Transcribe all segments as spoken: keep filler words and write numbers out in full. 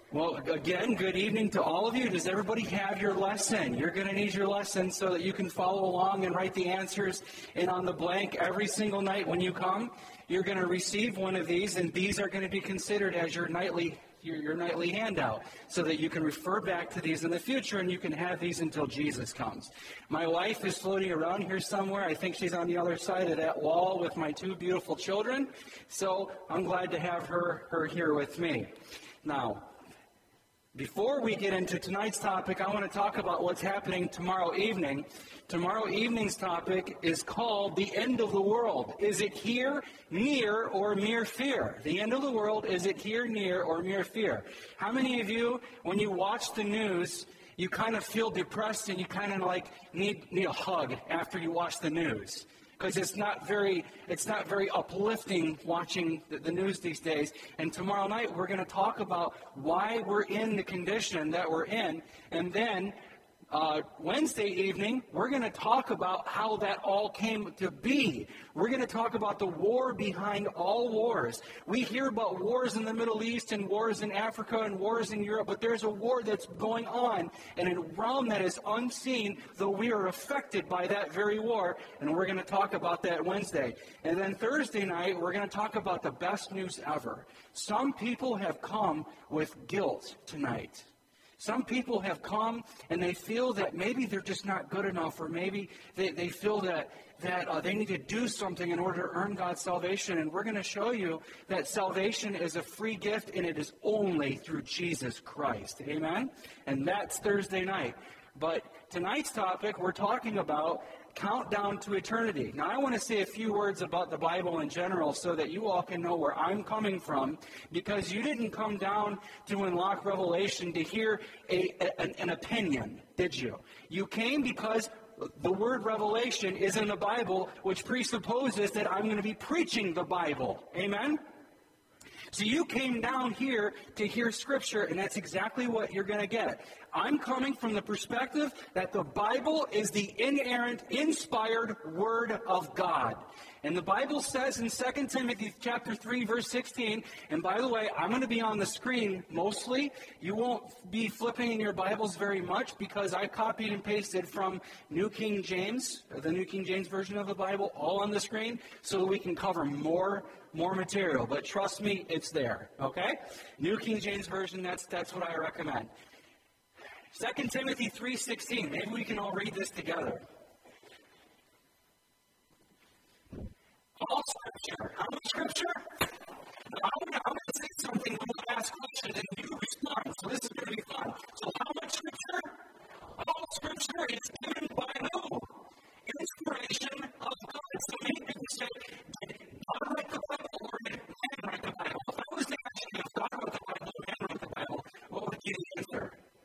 Well, again, good evening to all of you. Does everybody have your lesson? You're going to need your lesson so that you can follow along and write the answers in on the blank every single night when you come. You're going to receive one of these, and these are going to be considered as your nightly your, your nightly handout so that you can refer back to these in the future, and you can have these until Jesus comes. My wife is floating around here somewhere. I think she's on the other side of that wall with my two beautiful children. So I'm glad to have her, her here with me. Now, before we get into tonight's topic, I want to talk about what's happening tomorrow evening. Tomorrow evening's topic is called the end of the world. Is it here, near, or mere fear? The end of the world, is it here, near, or mere fear? How many of you, when you watch the news, you kind of feel depressed and you kind of like need, need a hug after you watch the news? Because it's not very, it's not very uplifting watching the, the news these days. And tomorrow night we're going to talk about why we're in the condition that we're in. And then uh, Wednesday evening we're going to talk about how that all came to be. We're going to talk about the war behind all wars. We hear about wars in the Middle East and wars in Africa and wars in Europe, but there's a war that's going on in a realm that is unseen, though we are affected by that very war, and we're going to talk about that Wednesday. And then Thursday night, we're going to talk about the best news ever. Some people have come with guilt tonight. Some people have come and they feel that maybe they're just not good enough, or maybe they, they feel that, that uh, they need to do something in order to earn God's salvation. And we're going to show you that salvation is a free gift, and it is only through Jesus Christ. Amen? And that's Thursday night. But tonight's topic, we're talking about countdown to eternity. Now, I want to say a few words about the Bible in general so that you all can know where I'm coming from, because you didn't come down to Unlock Revelation to hear a, a, an, an opinion, did you? You came because the word revelation is in the Bible, which presupposes that I'm going to be preaching the Bible. Amen? So you came down here to hear Scripture, and that's exactly what you're going to get. I'm coming from the perspective that the Bible is the inerrant, inspired Word of God. And the Bible says in Second Timothy chapter three, verse sixteen, and by the way, I'm going to be on the screen mostly. You won't be flipping in your Bibles very much because I copied and pasted from New King James, the New King James Version of the Bible, all on the screen so that we can cover more more material. But trust me, it's there, okay? New King James Version, that's that's what I recommend. Second Timothy three sixteen, maybe we can all read this together. All Scripture. How much Scripture? Now, I'm going to say something when you ask questions and you respond, so this is going to be fun. So how much Scripture? All Scripture is given by who? Inspiration of God. So many people say, did God write the Bible or did man write the Bible? If I was to ask you if God wrote the Bible or man wrote the Bible, what would you answer?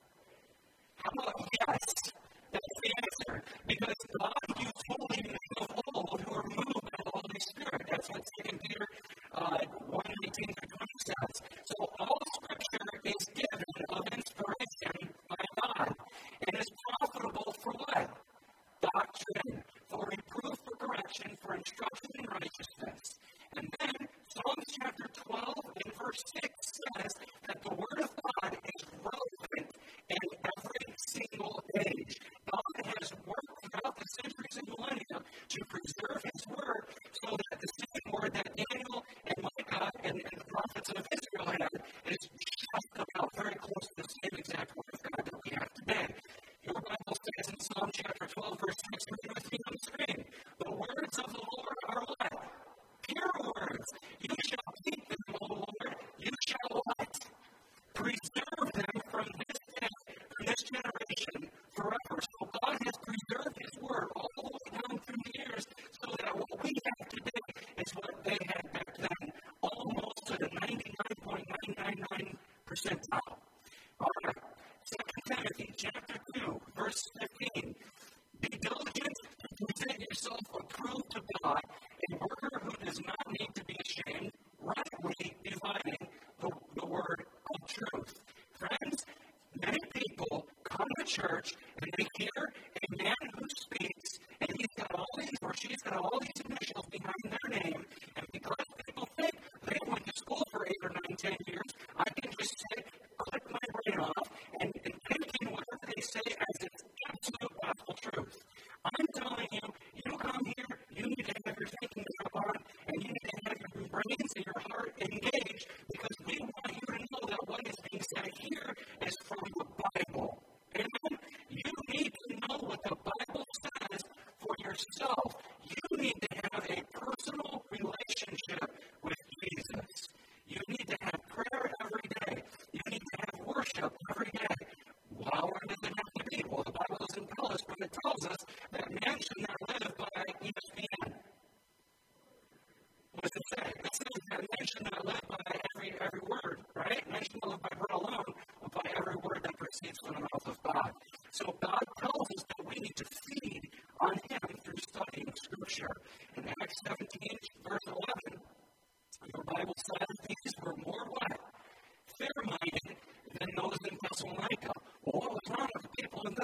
How about yes? That's the answer. Because God used holy men of old who were moved by the Holy Spirit. That's what Second Peter uh, one nineteen through twenty says. So all Scripture is given of inspiration by God and is profitable for what? Doctrine, for reproof, for correction, for instruction in righteousness. And then Psalms chapter twelve and verse six says that the Word of God is relevant in every single age. God has worked throughout the centuries and millennia to preserve His Word so that the same Word that Daniel and Micah and, and the prophets of Israel had is just about very close to the same exact Word of God that we have today. Your Bible says in Psalm chapter twelve, verse six, read with me on the screen, the words of the Lord are what? Pure words. You shall keep them, O Lord. You shall what? Preserve them from this day, from this generation, forever. So God has preserved His Word all the way down through the years so that what we have today is what they had back then, almost to the ninety-nine point nine nine nine percentile. All right. Second Timothy chapter two, verse fifteen. Be diligent to present yourself approved to God, a worker who does not need to be ashamed, rightly dividing the, the word of truth. Friends, many people come to church and they hear a man who speaks, and he's got all these, or she's got all these initials behind their name, and because people think they went to school for eight or nine, ten years, I can just say, click my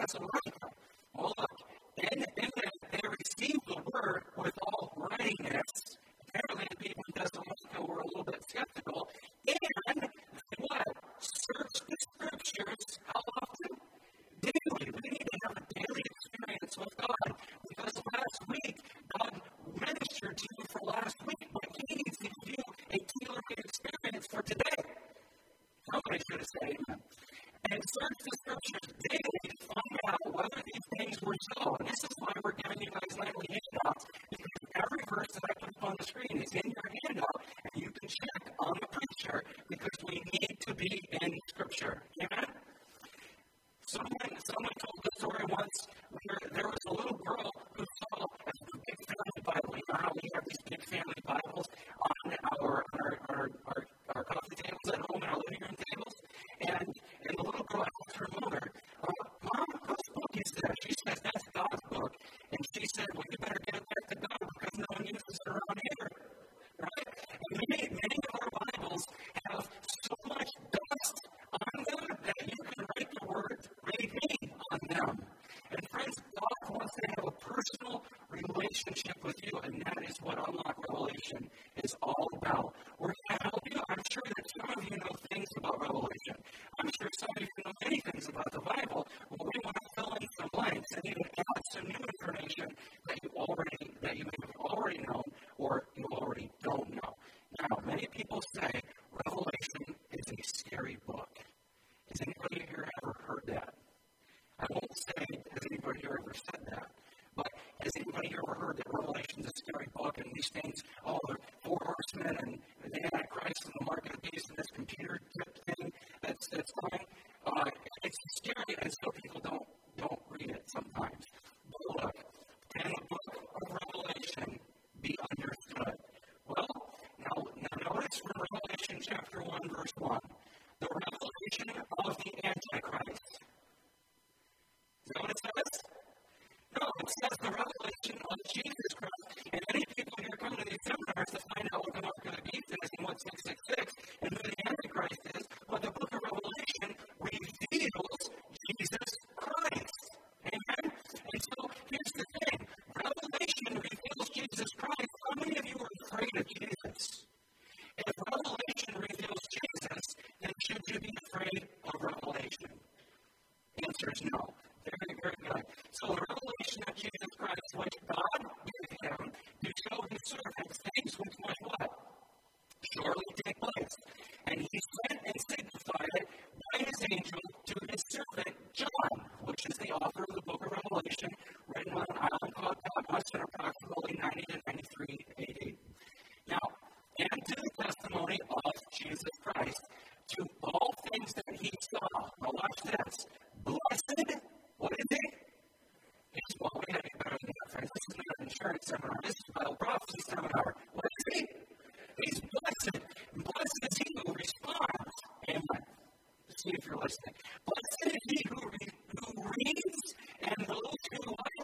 Thessalonica. Well, look, and, and that they received the word with all readiness. Apparently, the people in Thessalonica were a little bit skeptical. And they what? Search the scriptures. How often? Daily. We need to have a daily experience with God. Because last week, God ministered to you for last week, but He needs to give you a tailor-made experience for today. Somebody should have said amen. And search the scriptures daily to find out whether these things were so. And this is why we're giving you guys nightly handouts, because every verse that I put up on the screen is in your handout, and you can check on the preacher, because we need to be in scripture. Amen? Someone, someone told the story once where there was a little girl who saw a big family Bible. You know how we have these big family Bibles on our, our, our, our, our coffee tables at home and our living room tables? And, and the little girl asked her mother, uh, Mom, whose book is that? She says, that's God's book. And she said, well, you better get it back to God because no one uses it around here. Right? And many, many of our Bibles have so much dust on them that you can write the word, read me on them. And friends, God wants to have a personal relationship with you, and that is what Unlock Revelation is all about. We're going to help you. I'm sure that some of you know things about Revelation. I'm sure some of you know many things about the Bible. Well, we want to fill in some blanks and even add some new information that you already that you may have already known or you already don't know. Now, many people say Revelation is a scary book. Has anybody here ever heard that? I won't say has anybody here ever said that, but has anybody ever heard that Revelation is a scary book and these things, oh, the four horsemen and the Antichrist and the mark of the beast and this computer chip thing that's that's coming? Uh, it's scary, and so people don't don't read it sometimes. But look, can the book of Revelation be understood? Well, now, now notice from Revelation chapter one, verse one, the revelation of the Antichrist. Is that what it says? No, it says the revelation of Jesus Christ. And many people here come to these seminars to find out what the mark of the beast is and what six six six and who the Antichrist is. But the book of Revelation reveals Jesus Christ. Amen? And so here's the thing. Revelation reveals Jesus Christ. How many of you are afraid of Jesus? If Revelation reveals Jesus, then should you be afraid of Revelation? The answer is no. Very, very good. So the revelation of Jesus Christ, which God gave him to show his servants things which might what? Surely take place. And he sent and signified it by his angel to his servant John, which is the author of the book of Revelation, written on an island called Patmos in approximately ninety to ninety-three A D. Now, and to the testimony of Jesus Christ, to all things that he saw. Now watch this. Blessed, what is it? It's well, we have to get better than that, friends. This is not an insurance seminar. This is a Bible prophecy seminar. What is he? He's blessed. And blessed is he who responds. Amen. Let's see if you're listening. Blessed is he who, re- who reads and those who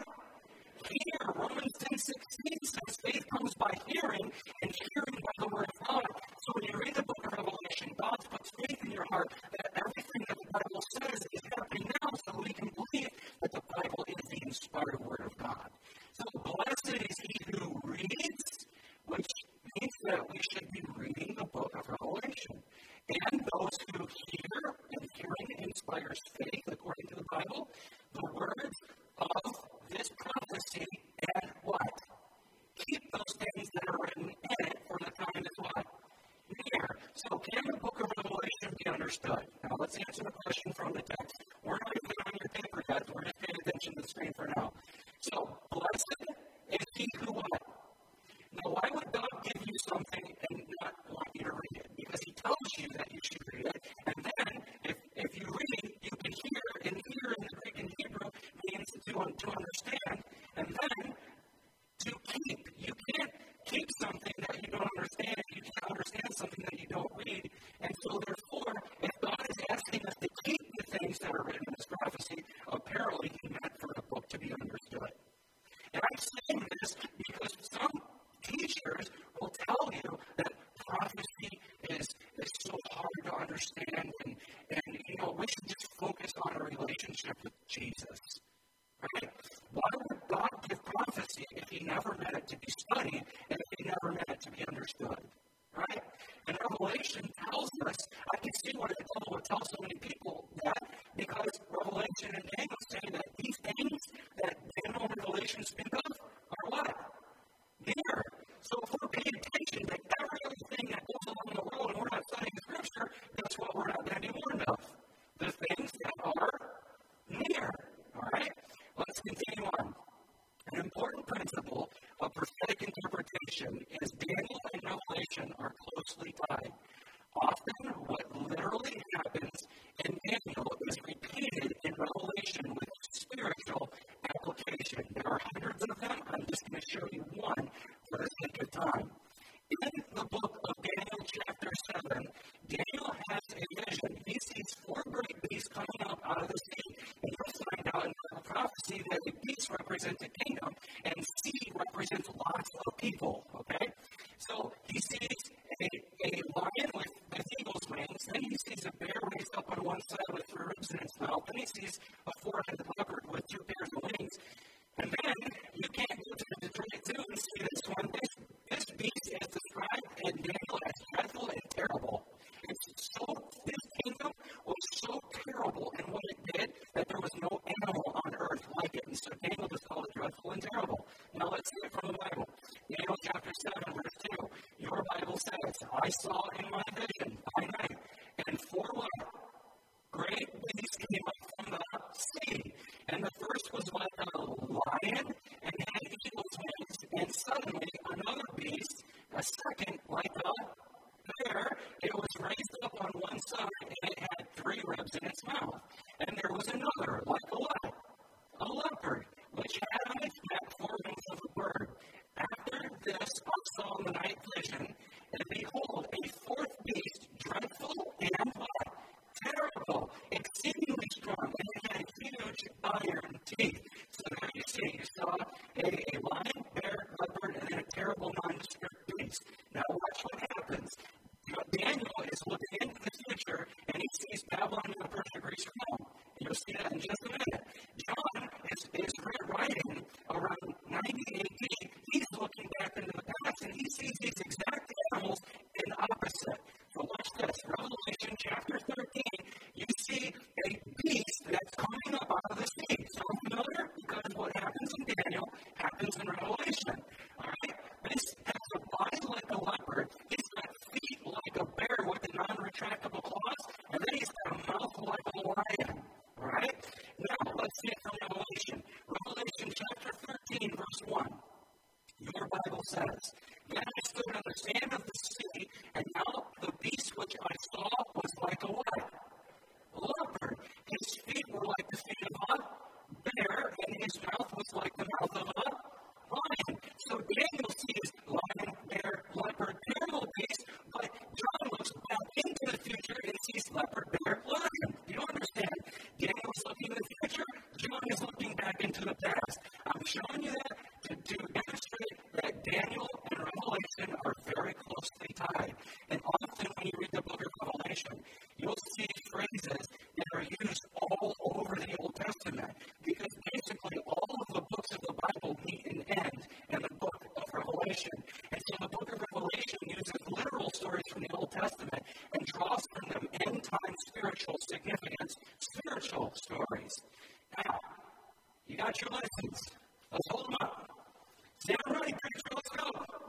hear. Romans ten sixteen says faith comes by hearing and hearing by the word of God. So when you read the book of Revelation, God puts faith in your heart that everything that the Bible says is happening now, so we can believe that the Bible is the inspired word of God. So blessed is he who reads, which means that we should be reading the book of Revelation. And those who hear, and hearing inspires faith, according to the Bible, the words of this prophecy, and what? Keep those things that are written in it, for the time is what? Near. So can the book of Revelation be understood? Now let's answer the question from the text. We're not even on your paper yet, we're just paying attention to the screen for now. So, blessed is he who what? Now why would God give you something and not want you to read it? Because he tells you that you should read it, and then if, if you read, you can hear, and hear in the Greek and Hebrew means to, to understand, and then to keep. You can't keep something that you don't understand. You can't understand something that you don't read. And so therefore, if God is asking us to keep the things that are written in this prophecy, apparently he meant for the book to be understood. And I'm saying this because some teachers will tell you that prophecy is, is so hard to understand, and, and you know, we should just focus on a relationship relationship with Jesus. Right? Why would God give prophecy if he never meant it to be studied and if he never meant it to be understood? Right? And Revelation tells us, I can see why the devil would tell so many people that, because Revelation and Daniel say that these things that Daniel and Revelation speak of are what? Near. So if we're paying attention to every other thing that goes along in the world and we're not studying Scripture, guess what we're not going to be warned of? The things that are near. All right? Let's continue on. An important principle of prophetic interpretation is Daniel and Revelation are closely tied. Often, what literally happens in Daniel is repeated in Revelation with spiritual application. There are hundreds of them. I'm just going to show you one for the sake of time. In the book of Daniel, chapter seven, Daniel has a vision. He sees four great beasts coming up out of the sea. And you'll find out in the prophecy that the beasts represent a kingdom and sea represents lots of people. Okay? So he sees a, a lion with, with eagle's wings. Then he sees a bear raised up on one side with three ribs in its mouth. Then he sees a four-headed leopard with two pairs of wings. And then you can't go to the twenty-two and see this one. This, this beast is described in Daniel as dreadful and terrible. It's so, this kingdom was so terrible in what it did that there was no animal on earth like it. And so Daniel just called it dreadful and terrible. Now let's see it from the Bible. Daniel chapter seven, verse two. Your Bible says, I saw in my vision by night, and four what? Great beasts came up from the sea. And the first was like a lion and had eagle's wings, and suddenly another beast, a second like a bear, it was raised up on one side, and it had three ribs in its mouth. And there was another like a what? A leopard, which had on its back four wings of a bird. After this I saw in the night vision, and behold, a fourth beast, dreadful and what? Terrible, exceedingly strong, and it had huge iron teeth. So there you see, you saw a, a lion, bear, leopard, and then a terrible nondescript beast. Now watch what happens. Daniel is looking into the future, and he sees Babylon and the Persia Greece Rome. You'll see that in just a minute. John is, is writing around ninety A D. He's looking back into the past, and he sees these exact animals in opposite. So watch this. Revelation chapter thirteen, you see a beast that's coming up out of the sea. Sound familiar? Because what happens in Daniel happens in Revelation. All right? This has a body like a leopard. He's got feet like a bear with the non-retractable claws, and then he's got a mouth like a lion. All right? Now, let's see it from Revelation. Revelation chapter thirteen, verse one. Your Bible says, Then I stood on the sand of the sea, and now the beast which I saw was like a what? A leopard. His feet were like the feet of a bear, and his mouth was like the mouth of a lion. So Daniel sees lion, bear, leopard, terrible beast, but John looks back into the future and sees leopard, bear, lion. Do you understand? Daniel is looking in the future, John is looking back into the past. I'm showing you that to, to demonstrate that Daniel and Revelation are very closely tied. And often when you read the book of Revelation, you'll see phrases that are used all over the Old Testament, because basically all of the books of the Bible meet and end in the book of Revelation. And so the book of Revelation uses literal stories from the Old Testament and draws from them end-time spiritual significance, spiritual stories. Now, you got your lessons. Let's hold them up. Say, I'm ready, preacher. Let's go.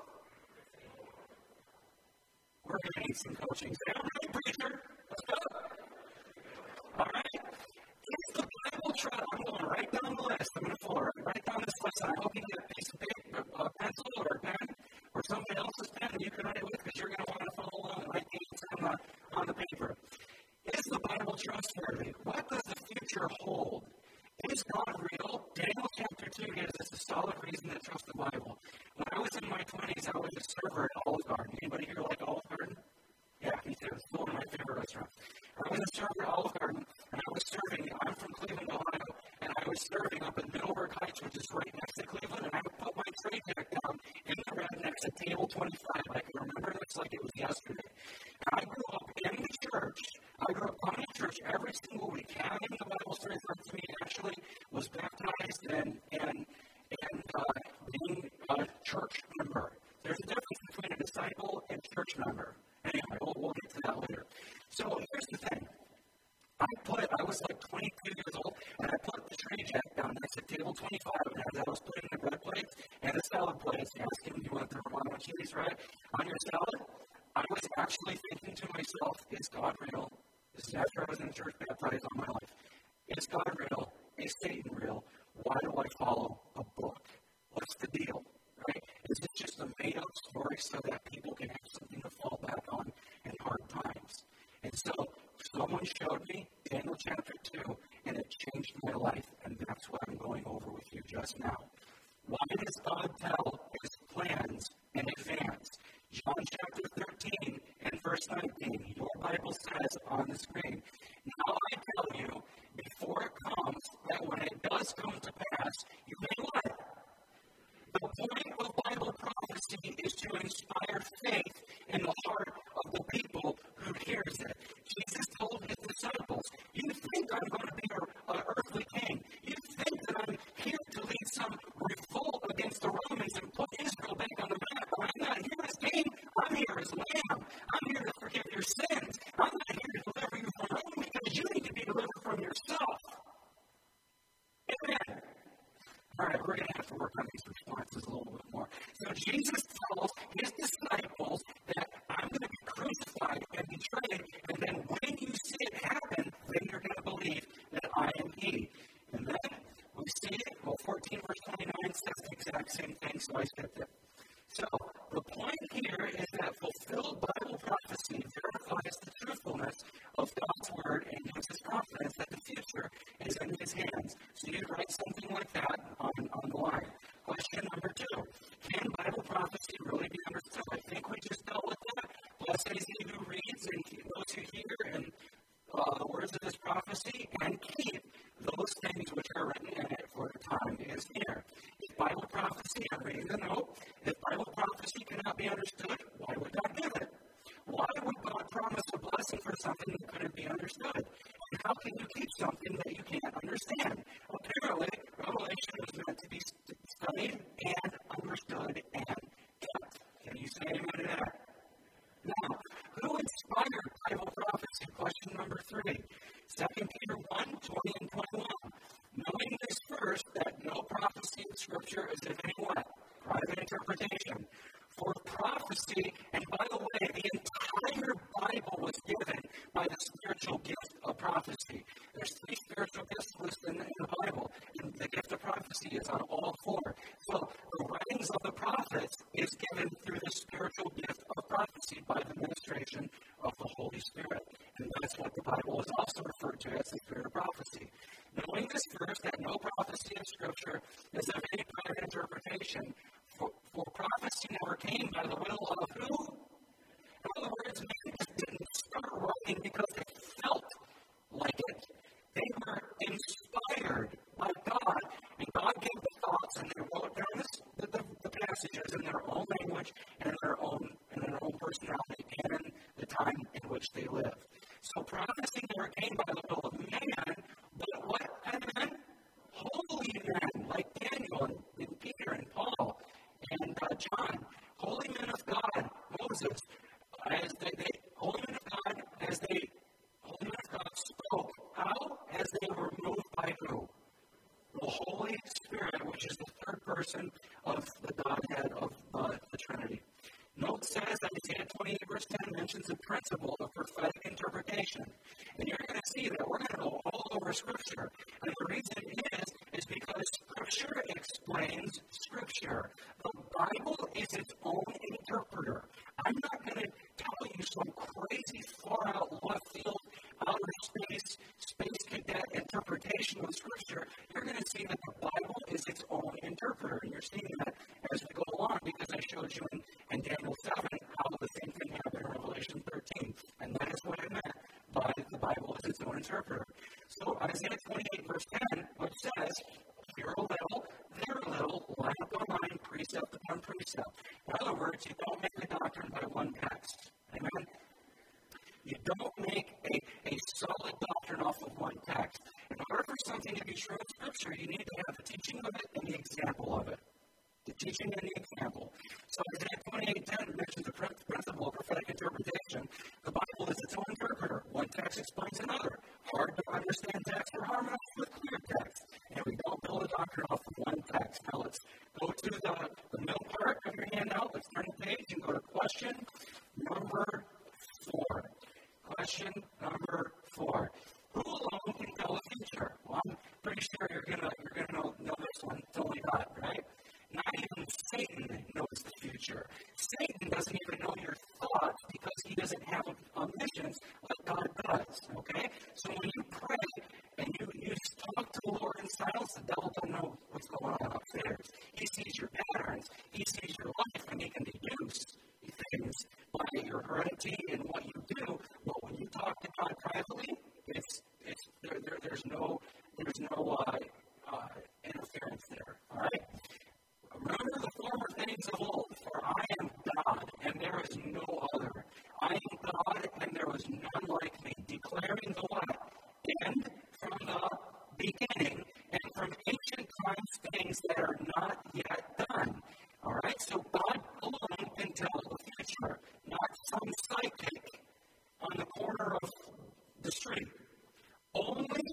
We're going to need some coaching. Say, I'm ready, preacher. Let's go. All right. It's the Bible trust. I'm going right down the list. I'm going to follow right down this list. I hope you get a piece of paper, a pencil, or a pen, or somebody else's pen that you can write it with, because you're going to want to follow along and write the answer on the, on the paper. Is the Bible trustworthy? What does the future hold? Is God real? Daniel chapter two gives us a solid reason to trust the Bible. When I was in my twenties, I was a server at Olive Garden. Anybody here like Olive Garden? Yeah, me too. It's one of my favorite restaurants. I was a server at Olive Garden, and I was serving. I'm from Cleveland, Ohio, and I was serving up in Middleburg Heights, which is right next to Cleveland, and I would put my tray back down in the red next to table twenty-five. I can remember this like it was yesterday. And I grew up in the church. I grew up coming to church every single week, having the Bible straight from me, actually was baptized and, and, and uh, being a church member. There's a difference between a disciple and a church member. Anyway, we'll, we'll get to that later. So here's the thing. I put, I was like twenty-two years old, and I put the tray jack down next to table twenty-five, and as I was putting the bread plates and the salad plates, asking, you want the Romano cheese, right, on your salad, I was actually thinking to myself, is God real? This is after I was in church baptized all my life. Is God real? Is Satan real? Why do I follow a book? What's the deal, right? Is it just a made-up story so that people can have something to fall back on in hard times? And so someone showed me Daniel chapter two, and it changed my life, and that's what I'm going over with you just now. Why does God tell his plans in advance? John chapter thirteen and verse nineteen, your Bible says on the screen, now I tell you, before it comes, that when it does come to pass, you may what? The point of Bible prophecy is to inspire faith in the heart of the people who hears it. Jesus told his disciples, you think I'm going to be an earthly king. You think that I'm here to lead some revolt against the Romans and put Israel back on the map. But I'm not here as king. I'm here as lamb. I'm here to forgive your sins. I'm not here to deliver you from Rome because you need to be delivered from yourself. Amen. All right, we're going to have to work on these responses a little bit more. So Jesus tells his disciples that I'm going to be crucified and betrayed, and then when you see it happen, then you're going to believe that I am he. And then we see it, well, fourteen verse twenty-nine says the exact same thing, so I skipped it. So the point here is that fulfilled Bible prophecy verifies the truthfulness of God's word and gives us confidence that the future is in his hands. So you write something like that on, on the line. Question number two, can Bible prophecy really be understood? I think we just dealt with that. Blessed is he who reads and those who hear and uh, the words of this prophecy and keep those things which are written in it, for the time is near. If Bible prophecy, I'm reading the note, if Bible prophecy cannot be understood, why would God give it? Why would God promise a blessing for something that couldn't be understood? And how can you keep something that you can't understand? Apparently, Revelation is meant to be studied and understood and kept. Can you say amen to that? Now, who inspired Bible prophecy? Question number three. Second Peter one, twenty and twenty-one. Knowing this first, that no prophecy in Scripture is of any what? Private interpretation. For prophecy, and by the way, the entire Bible was given by the spiritual gift of prophecy. There's three spiritual gifts listed in, in the Bible, and the gift of prophecy is on all four. So the writings of the prophets is given through the spiritual gift of prophecy by the ministration of the Holy Spirit. And that's what the Bible is also referred to as the spirit of prophecy. Knowing this first, that no prophecy in Scripture is of any private interpretation, for, for prophecy never came by the will of who? In other words, men just didn't start writing because they felt like it. They were inspired by God, and God gave the thoughts, and they wrote down this, the, the, the passages in their own language and in their own, in their own personality and in the time in which they lived. So prophecy never came by the will of man, but what? And then holy men like Daniel and, and Peter and Paul and uh, John, holy men of God, Moses, as they, they holy men of God, as they holy men of God spoke. How? As they were moved by who? The Holy Spirit, which is the third person of the Godhead of uh, the Trinity. Note says that Isaiah twenty-eight verse ten mentions the principle of prophetic interpretation. And you're going to see that we're going to go all over Scripture. And the reason is, is because Scripture explains Scripture. The Bible is its own interpreter. I'm not going to tell you some crazy, far out, left field, outer space, space cadet interpretation of Scripture. You're going to see that the Bible is its own interpreter. And you're seeing that as we go along because I showed you in, in Daniel seven how the same thing happened in Revelation thirteen. And that is what I meant by the Bible is its own interpreter. So Isaiah twenty-eight verse ten, which says, here a little, there a little, line upon line, precept upon precept. In other words, you don't make a doctrine by one text. Amen? You don't make a, a solid doctrine off Scripture, you need to have the teaching of it and the example of it. The teaching and the example. So Isaiah twenty-eight ten mentions the principle of prophetic interpretation. The Bible is its own interpreter. One text explains another. Hard to understand text or harmonize with clear text. And we don't build a doctrine off of one text. Now let's go to the, the middle part of your handout. Let's turn the page and go to question number four. Question number four. Who alone can tell the future? Well, I'm pretty sure you're gonna you're gonna know, know this one. It's only God, right? Not even Satan knows the future. Satan doesn't even know your thoughts because he doesn't have omniscience like God does. Okay? So when you pray and you, you just talk to the Lord in silence, the devil doesn't know what's going on upstairs. He sees your patterns, he sees your life, and he can deduce things by your heredity and what you do. But when you talk to God privately, it's it's there, there there's no there's no uh, uh, interference there. All right? Remember the former things of old, for I am God, and there is no other. I am God, and there was none like me, declaring the what? And from the beginning, and from ancient times, things that are not yet done. All right? So God alone can tell the future, not some psychic on the corner of the street. Only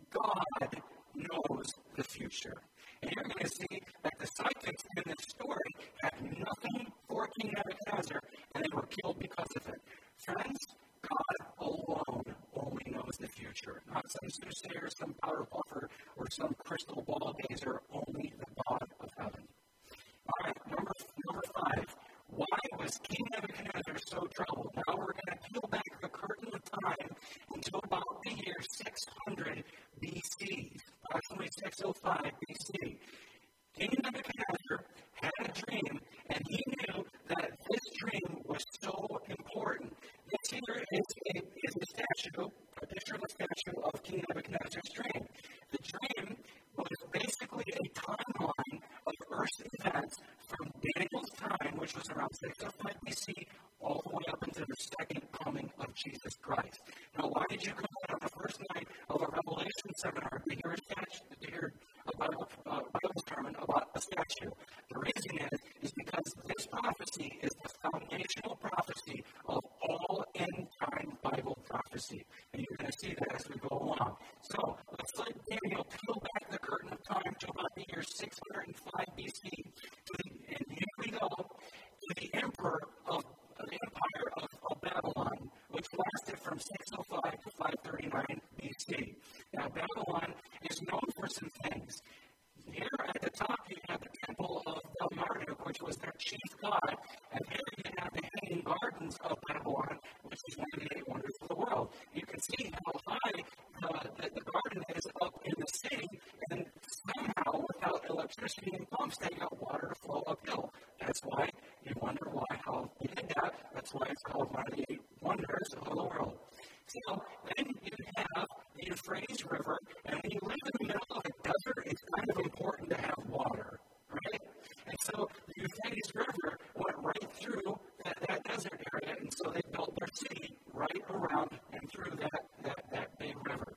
God knows the future. And you're going to see that the psychics in this story had nothing for King Nebuchadnezzar, and they were killed because of it. Friends, God alone only knows the future. Not some soothsayer, some power puffer, or some crystal ball gazer, only the God of heaven. All right, number, number five. Why was King Nebuchadnezzar so troubled? Now we're going to peel back the curtain of time until about the year six hundred B C, approximately six oh five B C. King Nebuchadnezzar had a dream, and he knew that this dream was so important. This here is a, is a statue, a picture of a statue of King Nebuchadnezzar's dream. The dream was basically a timeline of Earth's events from Daniel's time, which was around six oh five B C, all the way up into the second coming of Jesus Christ. Now, why did you come out on the first night of a Revelation seminar to hear a statue, to hear a Bible, uh, Bible sermon about a statue? The reason is, is because this prophecy is the foundational prophecy of all end-time Bible prophecy. And you're going to see that as we go along. So, let's let Daniel peel back the curtain of time to about the year six hundred five B C. To the, and here we go to the emperor of the empire of, of Babylon, which lasted from six oh five to five thirty-nine B C. Now, Babylon is known for some things. Here at the top, you have the temple of Bel Marduk, which was their chief god, and here you have the hanging gardens of Babylon, which is one of the eight wonders of the world. You can see how high the, the, the garden is up in the city, and somehow, without electricity and pumps, they got water to flow uphill. That's why you wonder why, how they did that. That's why it's called one of the eight wonders of the world. So then you have the Euphrates River, and when you live in the middle of a desert, it's kind of important to have water, right? And so the Euphrates River went right through that, that desert area, and so they built their city right around and through that, that, that big river.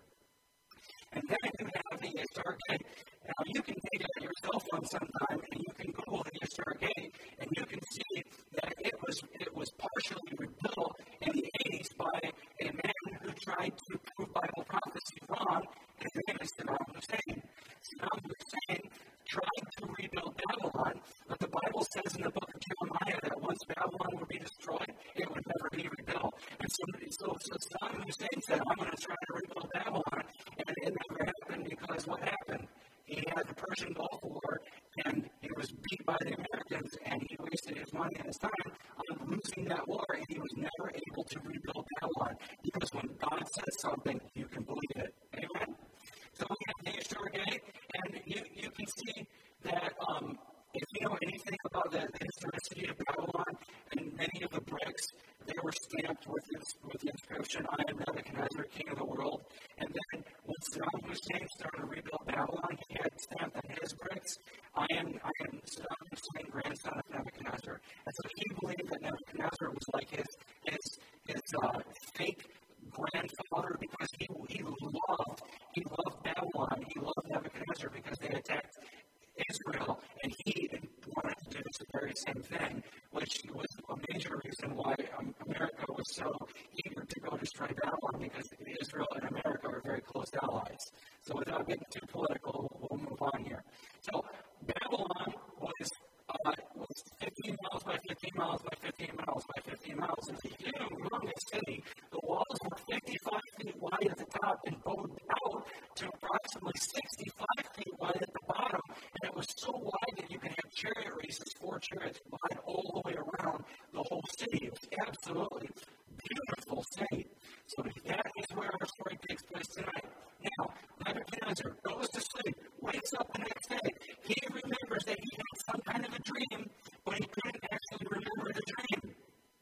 And then you have the Ishtar Gate. Now, you can take it on your cell phone sometime, and you can Google the Ishtar Gate, and you can see that it was it was partially rebuilt in the eighties by a man who tried to prove Bible prophecy wrong, and his name is Saddam Hussein. Saddam Hussein tried to rebuild Babylon, but the Bible says in the book of Jeremiah that once Babylon would be destroyed, it would never be rebuilt. And so, so, so Saddam Hussein said, I'm going to try to rebuild Babylon, and it never happened because what happened? He had the Persian Gulf War, and he was beat by the Americans, and he wasted his money and his time on losing that war, and he was never able to rebuild Babylon. Because when God says something, you can believe it. Amen? So we have the Ishtar Gate, and you, you can see that um, if you know anything about the, the historicity of Babylon, and many of the bricks, they were stamped with, this, with the inscription, I am Nebuchadnezzar, king of the world. And then when Saddam Hussein started to rebuild Babylon, he had stamped on his bricks, I am, I am Saddam Hussein, grandson of Nebuchadnezzar. And so he believed that Nebuchadnezzar was like his, his, his uh, fake grandfather because he, he loved he loved Babylon. He loved Nebuchadnezzar are very close allies. So without getting too political, we'll move on here. So Babylon was uh, was fifteen miles by fifteen miles by fifteen miles by fifteen miles. It was a humongous city. The walls were fifty-five feet wide at the top and bowed out to approximately sixty-five feet wide at the bottom. And it was so wide that you could have chariot races, four chariots wide all the way around the whole city. It was absolutely beautiful city. So that is where our story takes place tonight. Now, Nebuchadnezzar goes to sleep, wakes up the next day. He remembers that he had some kind of a dream, but he couldn't actually remember the dream.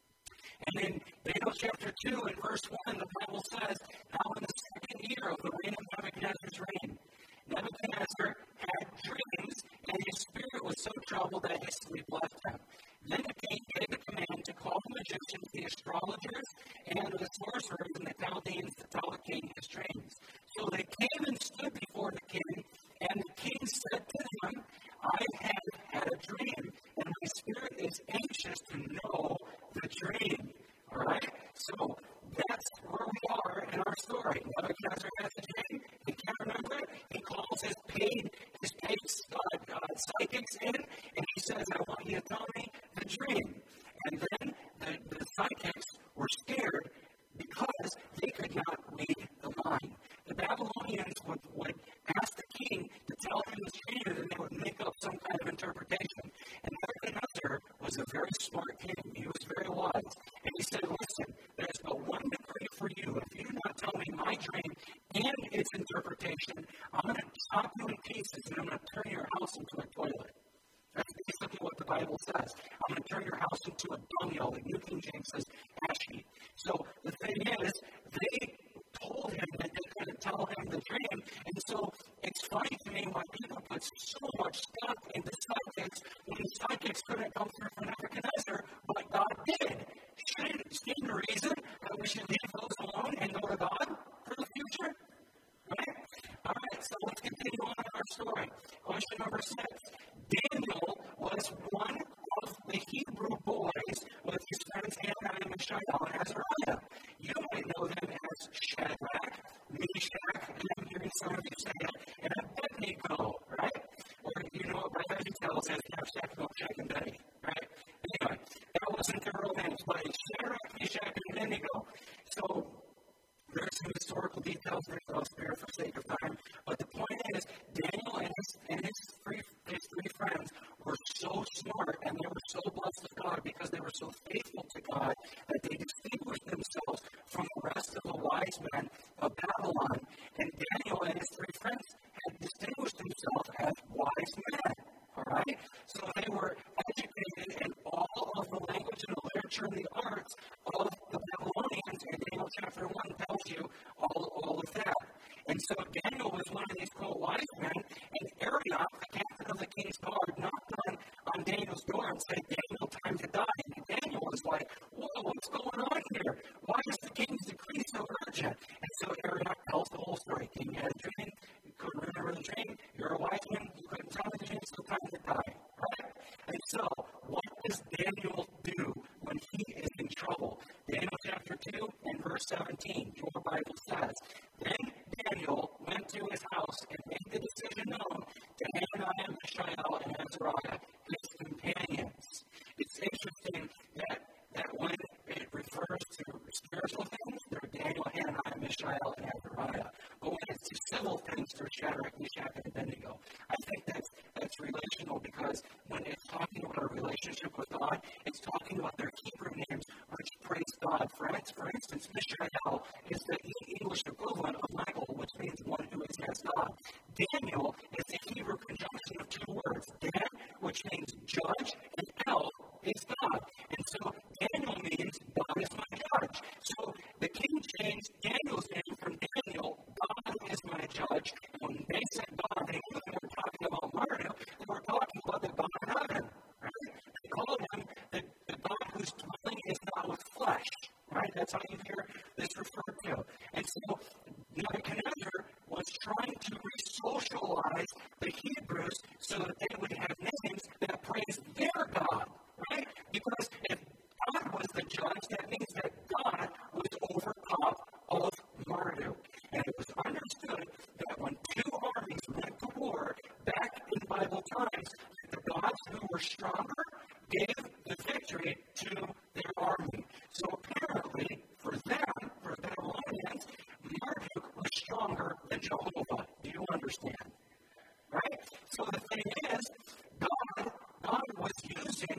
And in Daniel chapter two and verse one, the Bible says, now in the second year of the reign of Nebuchadnezzar's reign, Nebuchadnezzar had dreams, and his spirit was so troubled that his sleep left him. Then the king gave a command to call the magicians, the astrologers, and the sorcerers, and the Chaldeans to tell the king his dreams. So they came and stood before the king, and the king said to them, I have had a dream, and my spirit is anxious to know the dream. All right? So that's where we are in our story. Nebuchadnezzar has a dream. He can't remember it. He calls his paid, his paid uh, uh, psychics in, and he says, I want you to tell me the dream. And then the, the psychics were scared because they could not read the mind. The Babylonians would, would ask the king to tell him the dream, and then they would make up some kind of interpretation. And Nebuchadnezzar was a very smart king. He was very wise. And he said, listen, there's but one decree for you. If you do not tell me my dream and its interpretation, I'm going to chop you in pieces, and I'm going to turn your house into a toilet. That's basically what the Bible says. I'm going to turn your house into a dunghill. The New King James says ash heap. So the thing is, they told him that they couldn't tell him the dream. And so it's funny to me why people put so much stock into psychics when the psychics couldn't come through for Nebuchadnezzar, but God did. Shouldn't it stand to reason that we should leave those alone and go to God for the future? Right? All right, so let's continue on in our story. Question number six. Daniel was one of the Hebrew boys with his friends Hananiah, Mishael, and Azariah. You might know them as Shadrach, Meshach, and I'm hearing some of you say it, and Abednego, right? Or you know it by VeggieTales as Shadrach, Meshach, and Betty, right? Anyway, that wasn't their real names, but it's Shadrach, Meshach, and Abednego. So there's some historical details that I'll spare for sake of time, but the point is, Daniel and his, and his, three, his three friends were so smart, and they were so blessed of God because they were so faithful to God that they distinguished themselves from the rest of the wise men of Babylon. And Daniel and his three friends had distinguished themselves as wise men. All right? So they were educated in all of the language and the literature and the arts of the Babylonians, and Daniel chapter one tells you all, all of that. And so Daniel was one of these quote wise men, and Arioch, the captain of the king's guard, knocked on, on Daniel's door and said, Daniel, time to die. And Daniel was like, whoa, what's going on here? Why is the king's decree so urgent? And so Arioch tells the whole story. King had a dream, you couldn't remember the dream, you're a wise man, you couldn't tell me the dream, so time to die. Right? And so, what does Daniel do when he is in trouble? Daniel chapter two and verse seventeen, your Bible says, Then Daniel went to his house and made the decision known to Hananiah, Mishael, and Azariah, his companions. It's interesting that, that when it refers to spiritual things, they're Daniel, Hananiah, Mishael, and Azariah. But when it's to civil things, they're Shadrach, Meshach, and Abednego. I think that's, that's relational because when it's talking about a relationship with God, it's talking about their Hebrew names, which praise God. For, for instance, Mishael is the English equivalent of Michael, which means one who is as God. Daniel is the Hebrew conjunction of two words. Dan, which means judge, and El is God. And so Daniel means God is my judge. So the king changed Daniel's name from Daniel, God is my judge. And when they said God, they knew they were talking about Marduk. They were talking about the God of heaven. Right? They called him the, the God whose dwelling is not with flesh. Right? That's how you hear this Jehovah. Do you understand? Right? So the thing is, God, God was using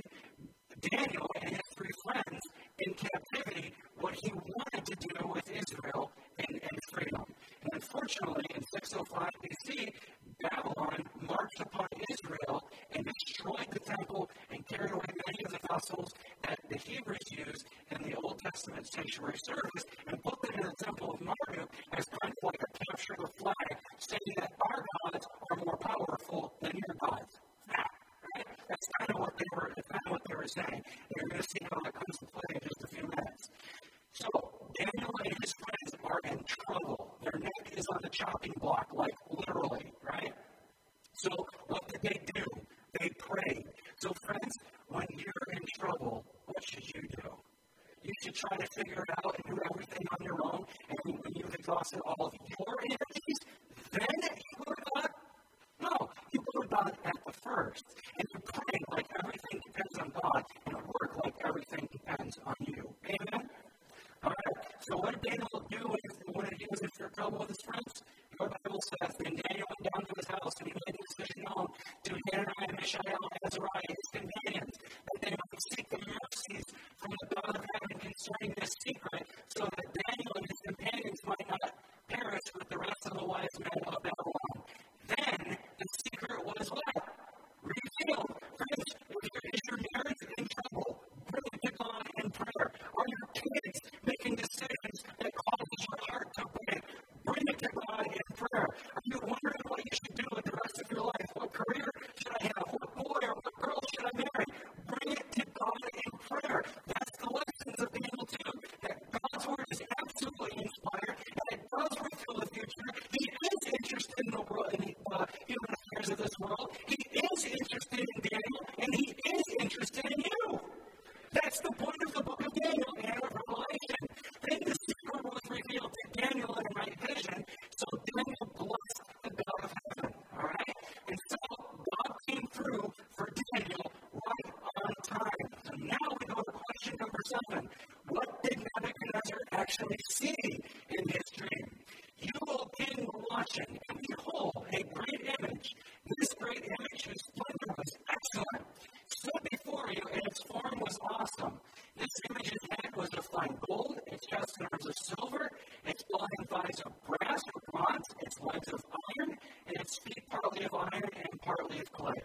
Daniel and his three friends in captivity what he wanted to do with Israel and, and freedom. And unfortunately, in six oh five B C, Babylon marched upon Israel and destroyed the temple and carried away many of the vessels that the Hebrews used in the Old Testament sanctuary service and put them in the temple of Marduk as kind of like a capture of the flag, saying that our gods are more powerful than your gods. Right? That's kind of what they were. That's kind of what they were saying. And you're going to see how that comes to play in just a few minutes. So Daniel and his friends are in trouble. Their neck is on the chopping block, like literally, right? So what did they do? They prayed. So friends, when you're in trouble, what should you do? You should try to figure it out and do everything on your own. And when you've exhausted all of your energies, then you go to God. No, you go to God at the first. And you pray like everything depends on God, and you work like everything depends on you. Amen? All right. So what did Daniel do when, when he was in trouble with his friends? Your Bible says, then Daniel went down to his house, and he made the decision known to Hananiah, Mishael, and Azariah, his companions, that they might seek the mercies from the God of heaven concerning this secret, so that Daniel and his companions might not perish with the rest of the wise men of Babylon. Then the secret was what? Revealed. Friends, is your marriage in trouble? Bring it to God in prayer. Are your kids making decisions that causes your heart to break? Bring it to God in prayer. Are you wondering what you should do with the rest of your life? What career should I have? What boy or what girl should I marry? Bring it to God in prayer. That's the lessons of Daniel two. That God's word is absolutely inspired, and it does reveal the future. He is interested in the world, in the uh, human affairs of this world. He is interested in Daniel, and he is interested in you. That's the point of the book of Daniel and of Revelation. Then the secret was revealed to Daniel in a night vision, so Daniel blessed the God of heaven. All right? And so God came through for Daniel right on time. So now we go to question number seven. What did Nebuchadnezzar actually see in his dream? You, O king, were watching, and behold, a great image. This great image, whose splendor was excellent, stood before you, and its form was awesome. This image's head was of fine gold, its chest and arms of silver, its body and thighs of brass or bronze, its legs of iron, and its feet partly of iron and partly of clay.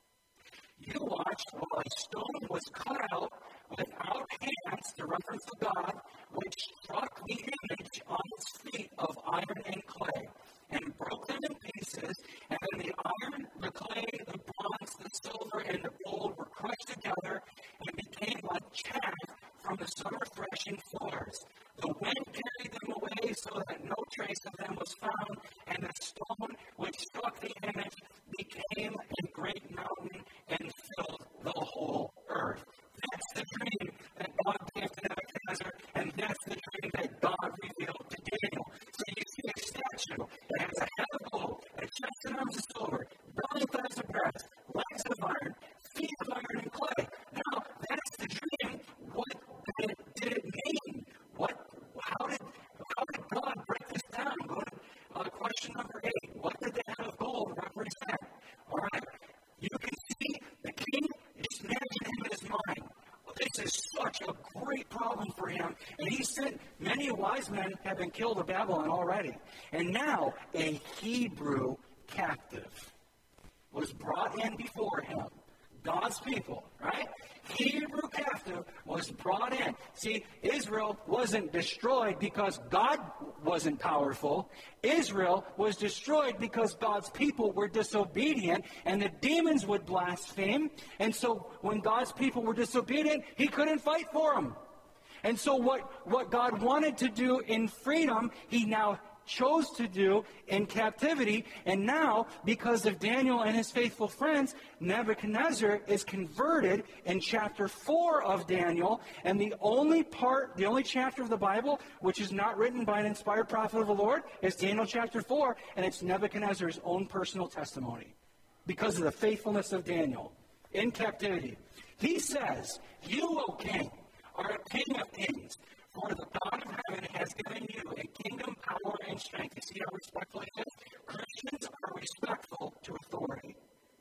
You watched while a stone was cut out without hands, to reference to God, which struck the image on its feet of iron and clay, and broke them in pieces, and then the iron, the clay, the bronze, the silver, and the gold were crushed together and became like chaff from the summer threshing floors. The wind carried them away so that no trace of them was found, and the stone which struck the image became a great mountain and filled the whole earth. That's the dream that God gave to Nebuchadnezzar, and that's the dream that God revealed to Daniel. So you see a statue that has a head of gold, a chest and arms of silver, belly and thighs of brass, legs of iron, feet of iron and clay. Now, that's the dream. What did it, did it mean? What? How did how did God break this down? Go to uh, question number eight. What did the head of gold represent? All right. You can see the king is managing him in his mind. This is such a great problem for him. And he sent many wise men have been killed of Babylon already. And now a Hebrew captive was brought in before him. God's people, right? Hebrew captive was brought in. See, Israel wasn't destroyed because God wasn't powerful. Israel was destroyed because God's people were disobedient, and the demons would blaspheme. And so when God's people were disobedient, he couldn't fight for them. And so what, what God wanted to do in freedom, he now chose to do in captivity. And now, because of Daniel and his faithful friends, Nebuchadnezzar is converted in chapter four of Daniel. And the only part, the only chapter of the Bible which is not written by an inspired prophet of the Lord is Daniel chapter four, and it's Nebuchadnezzar's own personal testimony because of the faithfulness of Daniel in captivity. He says, "You, O king, are a king of kings, For the God of heaven has given you a kingdom, power, and strength. You see how respectful he is? Christians are respectful to authority.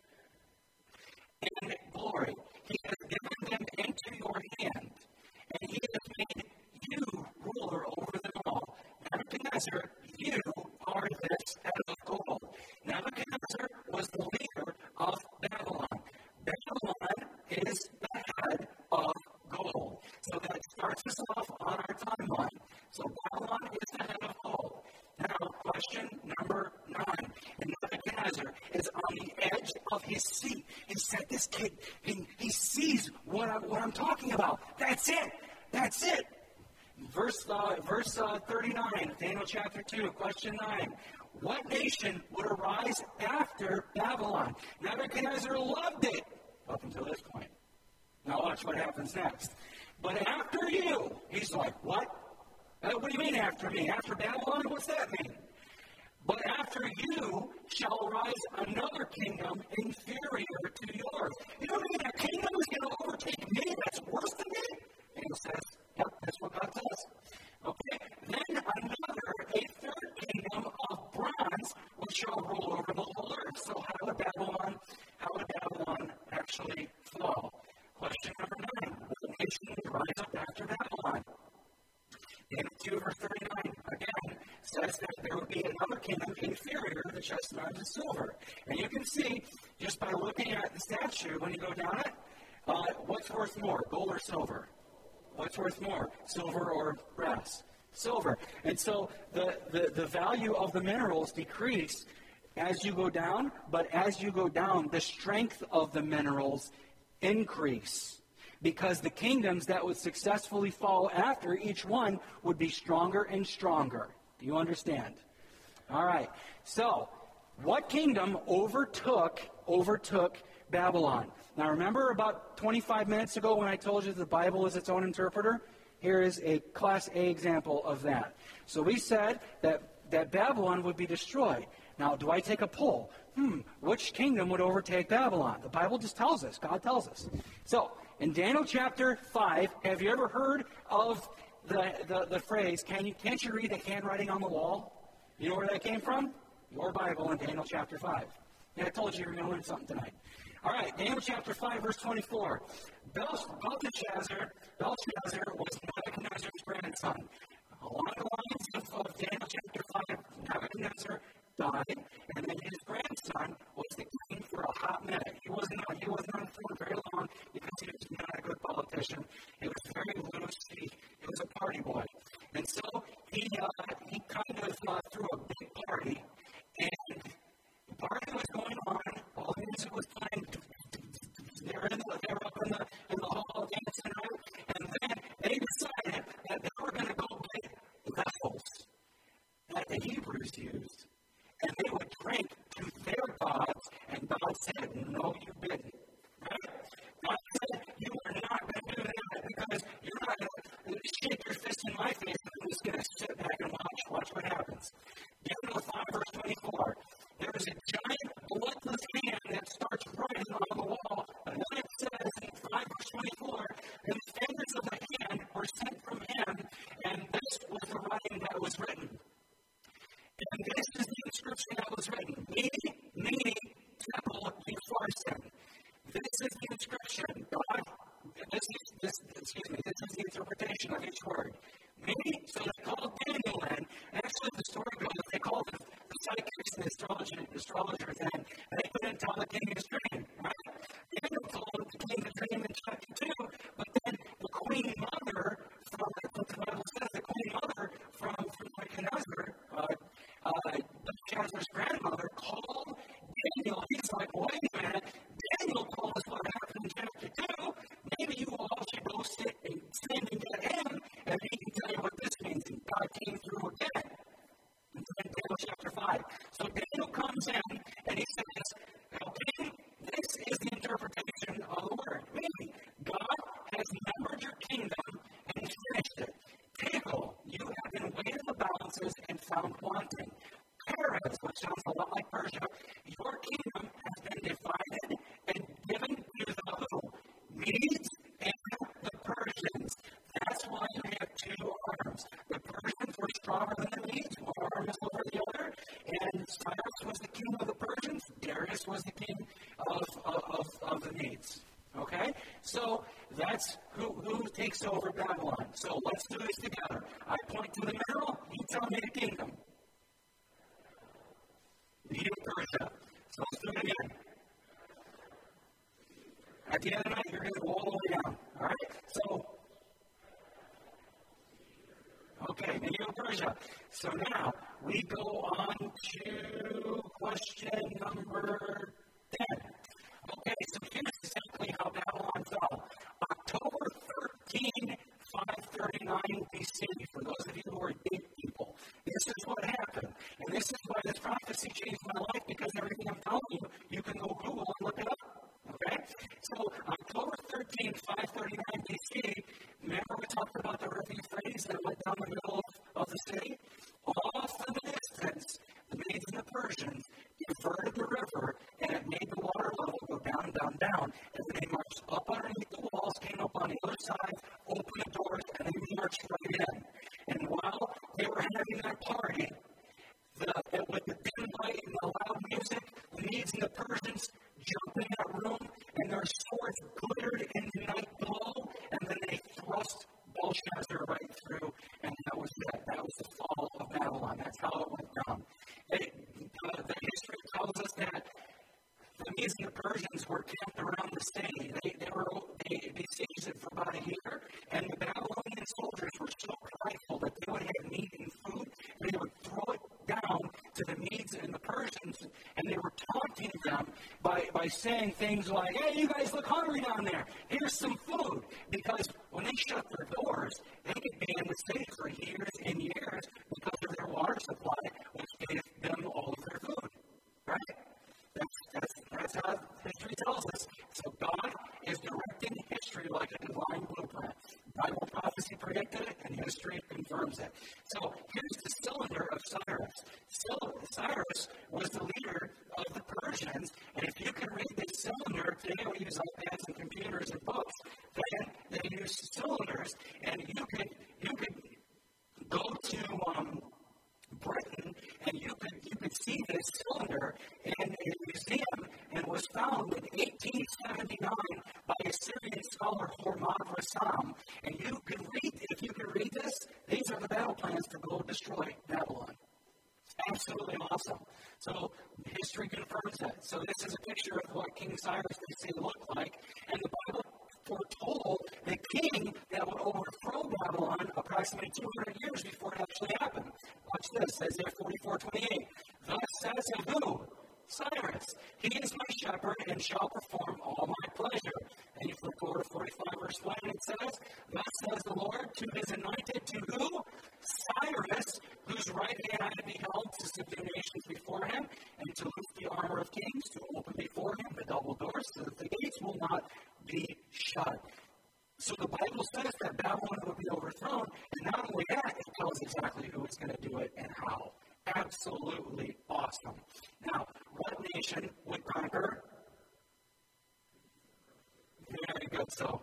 And glory. He has given them into your hand, and he has made you ruler over them all. Nebuchadnezzar, you are this head of gold. Nebuchadnezzar was the leader of Babylon. Babylon is the head of gold. So that starts us off on our timeline. So Babylon is the head of gold. Now, question number nine. And Nebuchadnezzar is on the edge of his seat. He said, this kid, he, he sees what, I, what I'm talking about. That's it. That's it. Verse, uh, verse uh, thirty-nine, Daniel chapter two, question nine. What nation would arise after Babylon? Nebuchadnezzar loved it up until this point. Now watch what happens next. But after you, he's like, what? Uh, what do you mean after me? After Babylon? What's that mean? But after you shall rise another kingdom inferior to yours. You don't mean a kingdom is going to overtake me that's worse than me? Daniel says, yep, that's what God says. Okay, then another, a third kingdom of bronze, which shall rule over the whole earth. So how would Babylon, how would Babylon actually fall? Question number nine, what nation would rise up after Babylon? Daniel two, verse thirty-nine, again, says that there would be another kingdom inferior to the chestnut and silver. And you can see, just by looking at the statue, when you go down it, uh, what's worth more, gold or silver? What's worth more, silver or brass? Silver. And so the, the, the value of the minerals decrease as you go down, but as you go down, the strength of the minerals increase. Because the kingdoms that would successfully fall after each one would be stronger and stronger. Do you understand? All right. So, what kingdom overtook overtook Babylon? Now, remember about twenty-five minutes ago when I told you the Bible is its own interpreter? Here is a Class A example of that. So we said that, that Babylon would be destroyed. Now, do I take a poll? Hmm, which kingdom would overtake Babylon? The Bible just tells us. God tells us. So, in Daniel chapter five, have you ever heard of the, the, the phrase, Can you, can't you read the handwriting on the wall? You know where that came from? Your Bible in Daniel chapter five. Yeah, I told you you were going to learn something tonight. All right, Daniel chapter five, verse twenty-four. Belteshazzar, Belteshazzar was Nebuchadnezzar's grandson. Along the lines of, of Daniel chapter five, Nebuchadnezzar died, and then his grandson was the king for a hot minute. He wasn't on, he wasn't on the throne very long because he was not a good politician. He was very loose. He, he was a party boy. And so he, uh, he kind of uh, threw a big party, and the party was going on, all the music was playing. They were, in the, they were up in the, in the hall dancing, right? And then they decided that they were going to go get vessels that the Hebrews used. And they would drink to their gods, and God said, no, you didn't. Right? God said, you are not going to do that because you're not going to shake your fist in my face. I'm just going to sit back and watch, watch what happens. Daniel five, verse twenty-four. There is a giant bloodless hand that starts writing on the wall. And then it says in five, verse twenty-four, and the fingers of the hand were sent from him, and this was the writing that was written. And this is the inscription that was written. Mene, Mene, Tekel, Upharsin. This is the inscription. God, this is, this, excuse me, this is the interpretation of each word. Mene, so they called Daniel in. Actually, the story goes, they called the, the psychics and the astrologer, astrologers in, and they couldn't tell the king his dream, right? Daniel told the king the dream in chapter two, but then the queen mother, from what the Bible says, the queen mother from, from Nebuchadnezzar, uh, Uh, Nebuchadnezzar's grandmother called Daniel. He's like, wait a minute, Daniel told us what happened in chapter two. Maybe you all should go sit and stand and get him, and he can tell you what this means. And God came through again. And then Daniel chapter five. So Daniel comes in, and he says, okay, this is the interpretation of the word. Meaning, God has numbered your kingdom and finished it. Tekel, you have been weighed in the balances and found wanting. Perez, which sounds a lot like Persia, your kingdom has been divided and given to the who? Medes and the Persians. That's why you have two and Cyrus was the king of the Persians, Darius was the king of, of, of the Medes. Okay? So that's who, who takes over Babylon. So let's do this together. I point to the middle, you tell me the kingdom. Medo-Persia. So let's do it again. At the end of the night, you're going to go all the way down. All right? So, okay, Medo-Persia. So now we go on to question number ten. Okay, so here's exactly how Babylon fell. October thirteenth, five thirty-nine B C, for those of you who are big people. This is what happened. And this is why this prophecy changed my life, because everything I'm telling you, you can go Google and look it up. Okay? So, October thirteenth, five thirty-nine B C, remember we talked about the river Euphrates that went down the middle of, of the city? Off in the distance, the Medes and the Persians diverted the river, and it made the water level go down, down, down. And then they marched up underneath the walls, came up on the other side, opened the doors, and they marched right in. And while they were having their party, the, with the dim light and the loud music, the Medes and the Persians jumped in that room, and their swords glittered in the night below, and then they thrust Belshazzar right through, and that was it. That was the fall of Babylon. That's how it went down. It, uh, the history tells us that the Medes and the Persians were camped around the city. They, they were they besieged it for about a year, and the Babylonian soldiers were so prideful that they would have meat and food, and they would throw it down to the Medes and the Persians, and they were taunting them by, by saying things like, hey, you guys look hungry down there. Here's some food. Because when they shut their doors, they could be in the city for years and years because of their water supply, which gave them all of their food. Right? That's, that's, that's how history tells us. So God is directing history like a divine blueprint. Bible prophecy predicted it, and history confirms it. So here's the cylinder of Cyrus. Cyrus was the leader of the Persians, and if you can read this cylinder, today we use iPads and computers and books, then they use cylinders, and you could you could go to um, Britain, and you could you could see this cylinder in a museum, and was found in eighteen seventy-nine by a Syrian scholar, Hormad Rassam. And you could read, if you could read this, these are the battle plans to go destroy Babylon. It's absolutely awesome. So history confirms that. So this is a picture of what King Cyrus they say looked like, and the Bible foretold the king that would overthrow Babylon approximately two hundred years before it actually happened. Watch this, Isaiah forty-four twenty-eight. Thus says of who? Cyrus. He is my shepherd and shall perform all my pleasure. And you flip over to forty-five verse one, and it says, thus says the Lord to his anointed, to who? Cyrus, whose right hand I beheld to subdue nations before him, and to loose the armor of kings, to open before him the double doors, so that the gates will not be shut. So the Bible says that Babylon will be overthrown, and not only that, it tells exactly who is going to do it and how. Absolutely awesome. Now, what nation would conquer? Very good. So,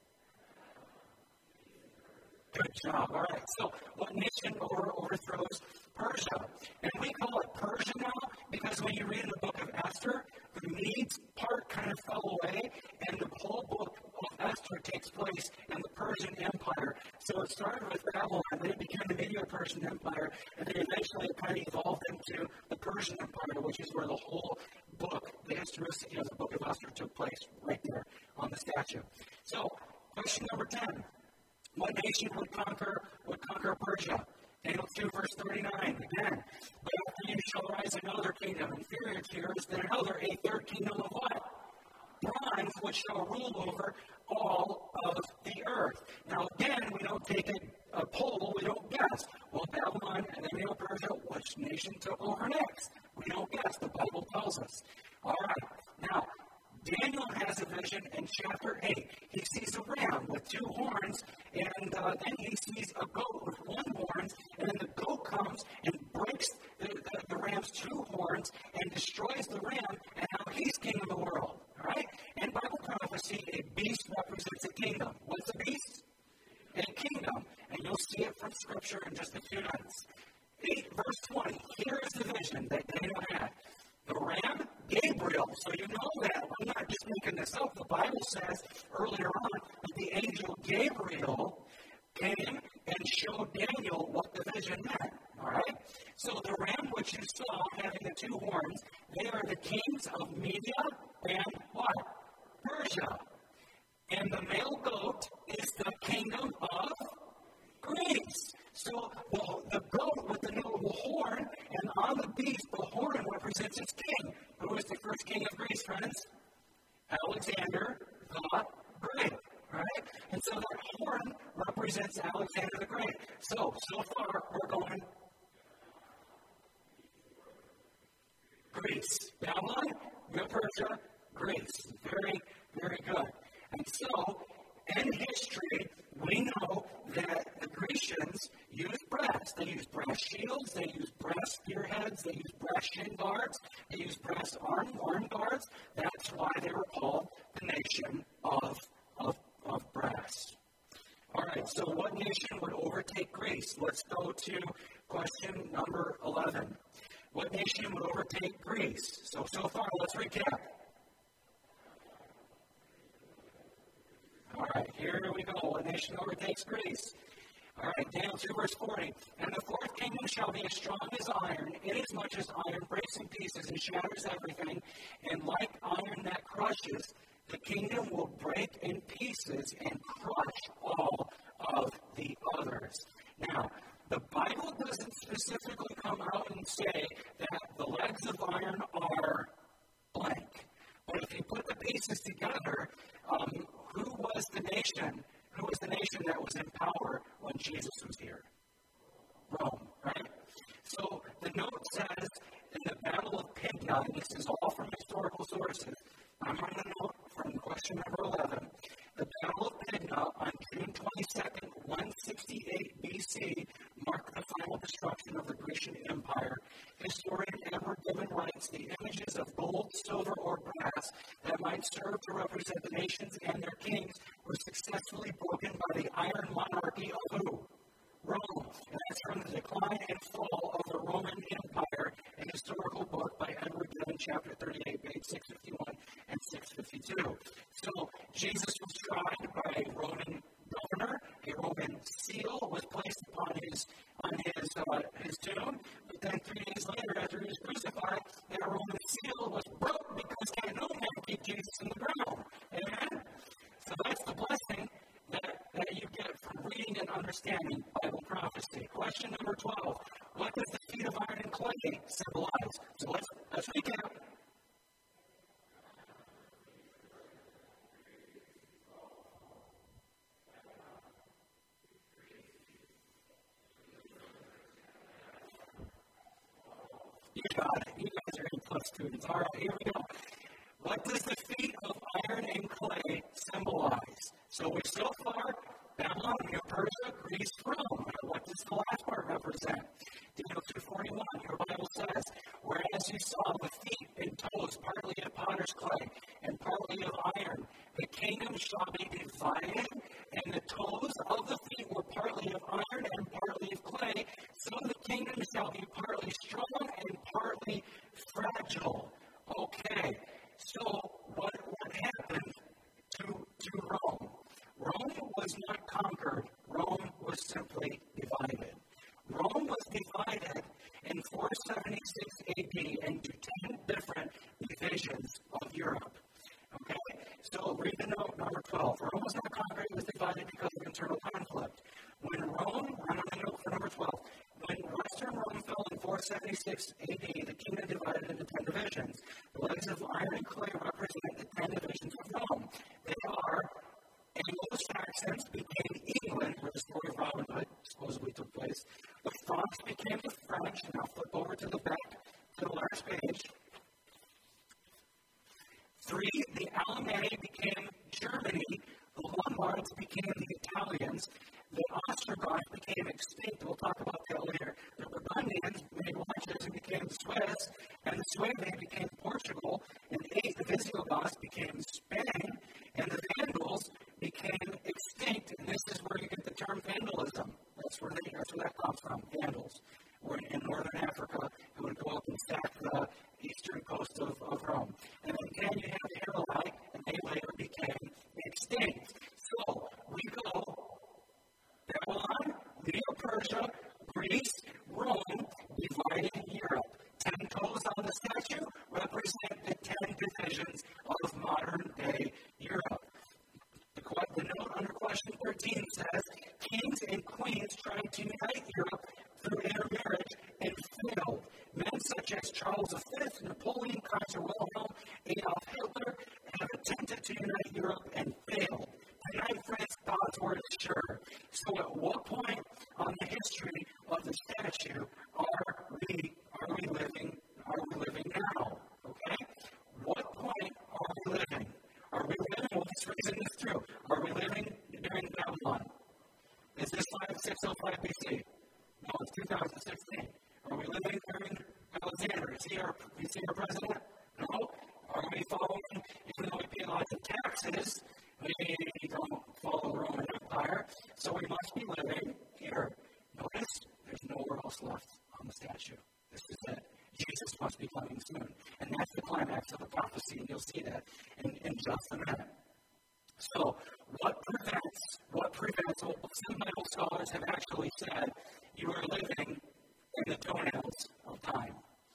good job. All right. So, what nation over, overthrows Persia? And we call it Persia now because when you read in the book of Esther, the Medes part kind of fell away, and the whole book of Esther takes place in the Persian Empire. So it started with Babylon, then it became the Medo-Persian Empire, and then eventually it kind of evolved into the Persian Empire, which is where the whole book, the historicity of the book of Esther, took place right there on the statue. So, question number ten. What nation would conquer would conquer Persia? Daniel two, verse thirty-nine, again. But after you shall rise another kingdom, inferior to yours, then another, a third kingdom of what? Bronze, which shall rule over all of the earth. Now, again, we don't take a, a poll, we don't guess. Well, Babylon and then Medo-Persia, which nation took over next? We don't guess. The Bible tells us. All right. Now, Daniel has a vision in chapter eight. He sees a ram with two horns, and uh, then he sees a goat with one horn, and then the goat comes and breaks the, the, the ram's two horns and destroys the ram, and now he's king of the world. All right? And Bible prophecy, a beast represents a kingdom. What's a beast? A kingdom. And you'll see it from Scripture in just a few minutes. eight verse twenty. Here is the vision that Daniel had. The ram, Gabriel. So you know that. I'm not just making this up. The Bible says earlier on that the angel Gabriel came and showed Daniel what the vision meant. All right? So the ram which you saw having the two horns, they are the kings of Media and what? Persia. And the male goat is the kingdom of Greece. So the, the goat with the notable horn, and on the beast, the horn represents its king. Who was the first king of Greece, friends? Alexander the Great. Right? And so that horn represents Alexander the Great. So, so far, we're going Greece. Babylon, Medo-Persia, Greece. Very, very good. And so, in history, we know that the Grecians used brass. They used brass shields, they used brass spearheads, they used brass shin guards, they used brass arm, arm guards. That's why they were called the nation of, of, of brass. All right, so what nation would overtake Greece? Let's go to question number eleven. What nation would overtake Greece? So, so far, let's recap. All right, here we go. What nation overtakes Greece? All right, Daniel two, verse forty. And the fourth kingdom shall be as strong as iron, inasmuch as iron breaks in pieces and shatters everything. And like iron that crushes, the kingdom will break in pieces and crush all of the others. Now, the Bible doesn't specifically come out and say that the legs of iron are blank. But if you put the pieces together, um, who was the nation? Who was the nation that was in power when Jesus was here? Rome, right? So the note says in the Battle of Pydna, and this is all from historical sources. I'm on the note from question number eleven. The Battle of Pydna on June twenty-second, one sixty-eight B C marked the final destruction of the Grecian Empire. Historian Edward Gibbon writes, the images of gold, silver, or brass that might serve to represent the nations and their kings were successfully broken by the iron monarchy of who? Rome. And that's from the Decline and Fall of the Roman Empire, a historical book by Edward Gibbon, chapter thirty-eight, page six fifty-one and six fifty-two. So Jesus was tried by a Roman governor. A Roman seal was placed upon his on his uh, his tomb. But then three days later, after he was crucified, that Roman seal was broke because can't no man keep Jesus in the ground. Amen. So that's the blessing that, that you get from reading and understanding Bible prophecy. Question number twelve. What does the feet of iron and clay symbolize? So let's let's recap. You got it. You guys are A plus students. All right, here we go. What does the feet of iron and clay symbolize? So we so far, Babylon, Persia, Greece, Rome. What does the last part represent? Daniel two forty-one, your Bible says, whereas you saw the feet and toes partly of potter's clay and partly of iron, the kingdom shall be divided, and the toes of the feet were partly of iron and partly of clay, so the kingdom shall be partly strong and partly fragile. Okay, so what, what happened to, to Rome? Rome was not conquered. Rome was simply divided. Rome was divided in four seventy-six A D into ten different divisions of Europe. Okay? So read the note number twelve. Rome was not conquered. It was divided because of internal conflict. When Rome, I'm on the note for number twelve. When Western Rome fell in four seventy-six A D, the kingdom divided into ten divisions. The legs of iron and clay represent the ten divisions of Rome. They are Anglo-Saxons became England, where the story of Robin Hood supposedly took place. The Franks became the French. Now flip over to the back, to the last page. Three, the Alemanni became Germany. The Lombards became the Italians. The Ostrogoths became extinct. We'll talk about that later. The Burgundians made watches and became Swiss. And the Suevi became Portugal. And eight, the Visigoths became Spain. And the Vandals became extinct. And this is where you get the term vandalism. That's where, they, that's where that comes from, Vandals. Where in northern Africa, who would go up and sack the, Napoleon, Kaiser Wilhelm, Adolf Hitler have attempted to unite Europe and failed. Tonight, friends, God's word is sure. So at what point on the history of the statue are we are we living are we living now? Okay? What point are we living? Are we living? Well, let's reason this through. Are we living during Babylon? Is this six oh five B C? No, it's two thousand sixteen. Are we living during Alexander? Is he our, is he our president? No. Are we following, even though we pay lots of taxes, we don't follow the Roman Empire, so we must be living here. Notice there's nowhere else left on the statue. This is it. Jesus must be coming soon. And that's the climax of the prophecy, and you'll see that in, in just a minute. So, what prevents, what prevents, well, some Bible scholars have actually said you are living in the toenails of time.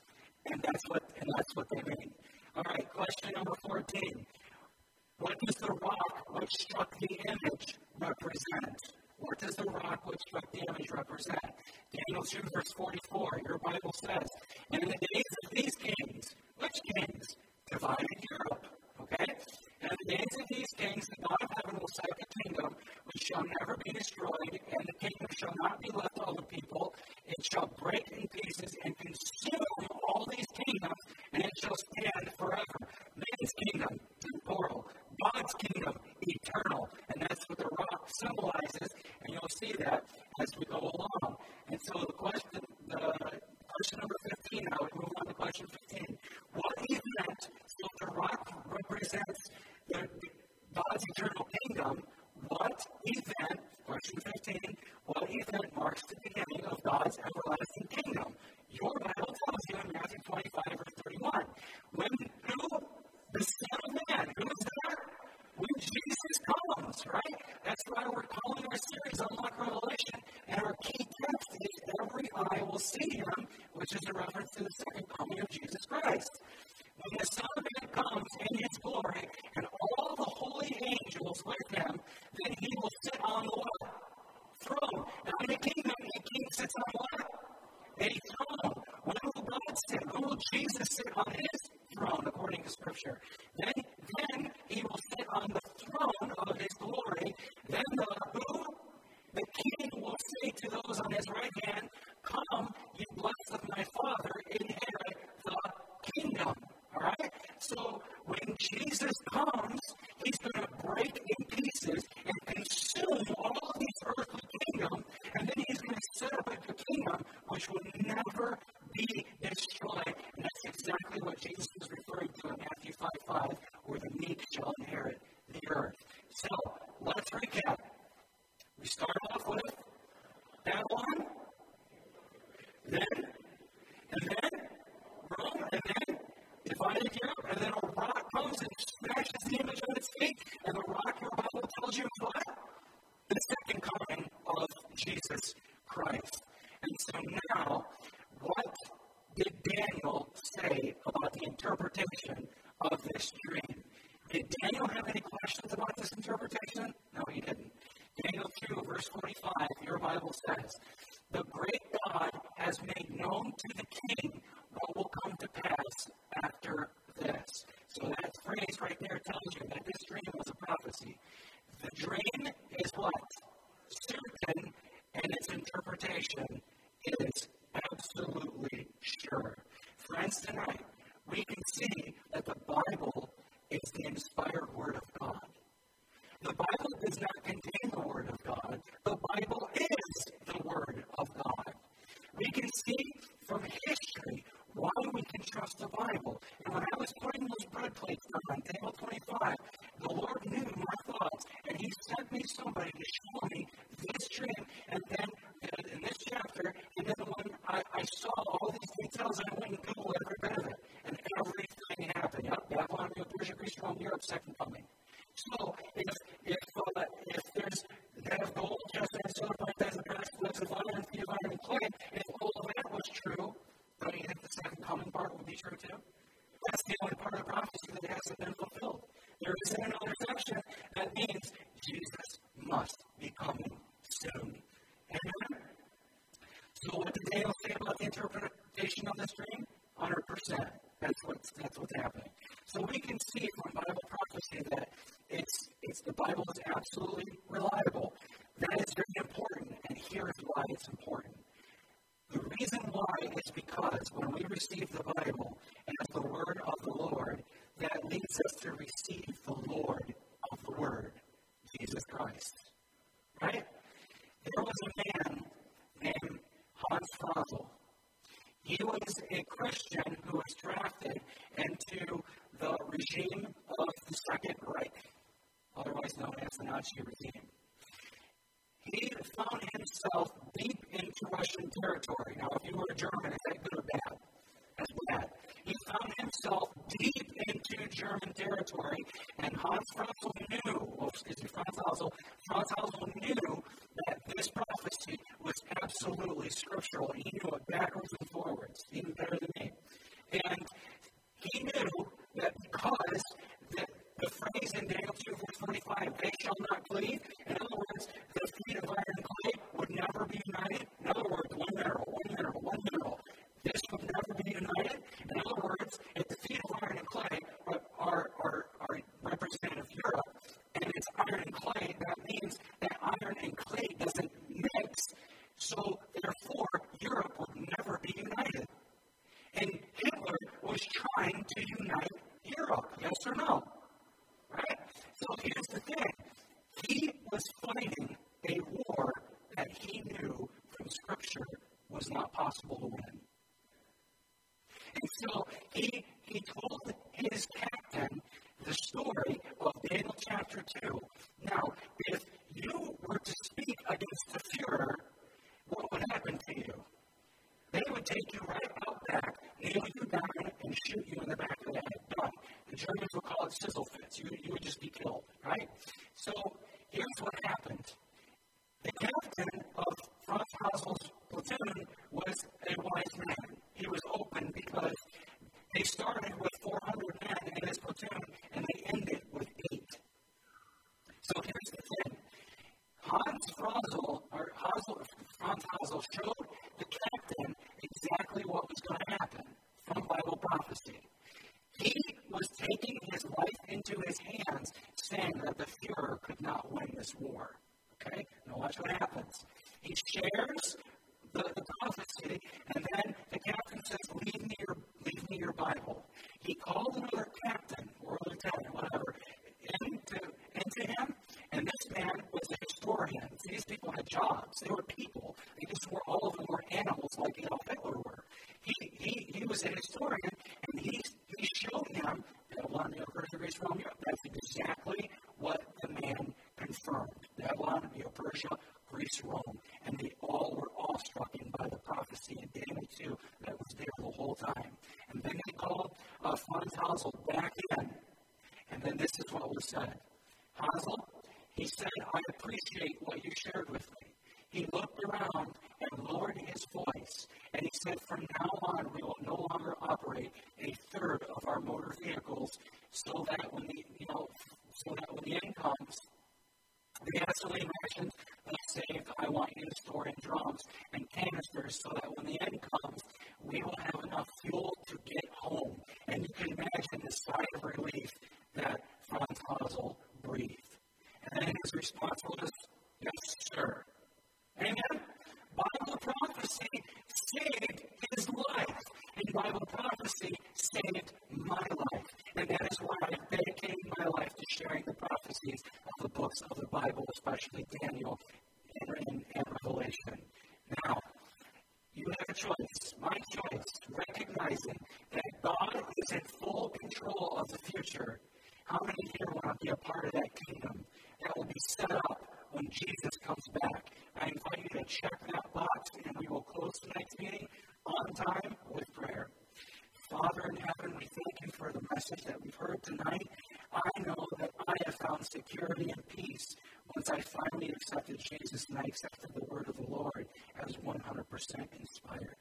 And that's what and that's what they mean. All right, question number fourteen. What does the rock which struck the image represent? What does the rock which struck the image represent? Daniel two, verse forty-four, your Bible says, and in the days of these kings, which kings? Divided Europe. Okay? And in the days of these kings, the God of heaven will set up a kingdom which shall never be destroyed, and the kingdom shall not be left to other people. It shall break in pieces and consume all these kingdoms, and it shall stand forever. Man's kingdom, temporal. God's kingdom, eternal. And that's what the rock symbolizes, and you'll see that as we go along. And so the question, the question number fifteen, now we move on to question fifteen. What event, so the rock represents the, God's eternal kingdom, what event, question fifteen, what event marks the beginning of God's everlasting kingdom? Your Bible tells you in Matthew twenty-five, verse thirty-one. When who? The Son of Man. Who is that? When Jesus comes, right? That's why we're calling our series Unlock Revelation, and our key text is every eye will see him, which is a reference to the second coming of Jesus Christ. When the Son of Man comes in his glory, and all the holy angels with him, then he will sit on the what? Throne. Now in the kingdom, the king sits on what? A throne. When will God sit? When will Jesus sit on his throne, according to Scripture? Then, then he will sit on the throne of his glory. Then the who? The king will say to those on his right hand, come, you blessed of my Father, inherit the kingdom. All right? So when Jesus comes, he's going to break in pieces and consume all of these earthly kingdoms, and then he's going to set up a kingdom which will never be destroyed. And that's exactly what Jesus is referring to in Matthew five five, where the meek shall inherit the earth. So let's recap. We start off with Babylon, then, and then Rome, and then divided Europe, and then a rock comes and smashes the image on its feet, and the rock, your Bible tells you, is what? The second coming of Jesus Christ. And so now, what did Daniel say about the interpretation of this dream? Did Daniel have any questions about this interpretation? No, he didn't. Daniel two, verse forty-five, your Bible says, the great God has made known to the king what will come to pass after this. So that phrase right there tells you that this dream was a prophecy. The dream is what? Certain, and its interpretation is absolutely sure. Friends, tonight, we can see that the Bible is the inspired Word of God. The Bible does not contain the Word of God. The Bible is the Word of God. We can see from history why we can trust the Bible. And when I was putting those bread plates down on table twenty-five, the Lord knew my thoughts, and He sent me somebody to show me this dream, and then uh, in this chapter, and then when I, I saw all these details, I went and Googled every bit of it, and everything happened. Yep, Babylon, Persia, Greece, Rome, Europe, second coming. So if if uh, if there's that of gold, just and silver, as the brass, flags of iron, and feet of iron and clay, if all of that was true, don't you think the second coming part would be true too? That's the only part of the prophecy that hasn't been fulfilled. There is another section that means Jesus must be coming soon. Amen? So what did Daniel say about the interpretation of this dream? one hundred percent. That's That's, that's what's happening. So we can see from Bible prophecy that it's, it's the Bible is absolutely reliable. That is very important, and here is why it's important. The reason why is because when we receive the Bible as the Word of the Lord, that leads us to receive the Lord of the Word, Jesus Christ. Right? There was a man named Hans Fronsel. He was a Christian who was drafted into the regime of the Second Reich, otherwise known as the Nazi regime. He found himself deep into Russian territory. Now, if you were a German, is that good or bad? That's bad. He found himself deep into German territory, and Hans Fronsel knew, well, excuse me, Franz Hausel, Franz Hausel knew that this prophecy was absolutely scriptural. He knew it backwards and forwards, even better than me. And he knew that because the, the phrase in Daniel two, verse forty-five, they shall not cleave, in other words, the feet of iron and clay would never be united. In other words, one mineral, one mineral, one mineral. This would never be united. In other words, if the feet of iron and clay are, are, are, are representative of Europe, and it's iron and clay, that means that iron and clay doesn't mix, so therefore Europe would never be united. And Hitler was trying to unite Europe, yes or no? Right? So here's the thing. He was fighting a war that he knew from Scripture was not possible to win. And so he, he told his captain the story of Daniel chapter two. Now, if you were to speak against the Fuhrer, what would happen to you? They would take you right out back, nail you down, and shoot you in the back of the head. Done. The Germans would call it sizzle fits. You, you would just be killed, right? So here's what happened. The captain of Franz Hausel's platoon was a wise man. He was open because they started with four hundred men in his platoon, and they ended with eight. So here's the thing. Hans Fronsel, or Hausel, Franz Hausel showed the captain exactly what was going to happen from Bible prophecy. He was taking his life into his hands, saying that the Fuhrer could not win this war. Okay? Now watch what happens. He shares the, the prophecy, and then the captain says, leave me your leave me your Bible. He called another captain, or lieutenant, whatever, into, into him, and this man was a historian. These people had jobs. They were people. They just were, all of them were animals like Adolf Hitler were. He, he, he was a historian, and he, he showed him Babylon, Medo Persia, Greece, Rome, Europe. That's exactly what the man confirmed. Babylon, Medo Persia, Greece, Rome. And they all were awestruck by the prophecy in Daniel two that was there the whole time. And then they called uh, Franz Hausel back in. And then this is what was said. Hausel, he said, I appreciate what you shared with me. He looked around and lowered his voice, and he said, from now on, we will no longer operate a third of our motor vehicles, so that when the, you know, so that when the end comes, the gasoline rations that I saved, I want you to store in drums and canisters, so that when the end comes, we will have enough fuel to get home. And you can imagine the sigh of relief that Franz Hausel breathed. And then his response was, yes, sir. Amen? Bible prophecy saved his life, and Bible prophecy saved my life. And that is why I've dedicated my life to sharing the prophecies of the books of the Bible, especially Daniel and, and, and Revelation. Now, you have a choice, my choice, recognizing that God is in full control of the future. How many here want to be a part of that kingdom that will be set up when Jesus comes back? I invite you to check that box, and we will close tonight's meeting on time with prayer. Father in heaven, we thank you for the message that we've heard tonight. I know that I have found security and peace once I finally accepted Jesus and I accepted the word of the Lord as one hundred percent inspired.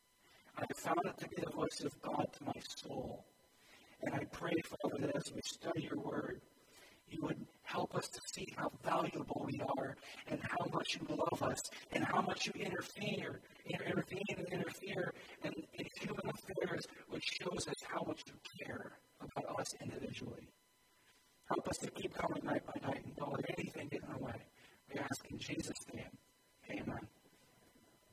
I have found it to be the voice of God to my soul. And I pray, Father, that as we study your word, you would help us to see how valuable we are and how much you love us and how much you interfere, intervene and interfere in, in human affairs, which shows us how much you individually. Help us to keep coming night by night and don't let anything get in our way. We ask in Jesus' name.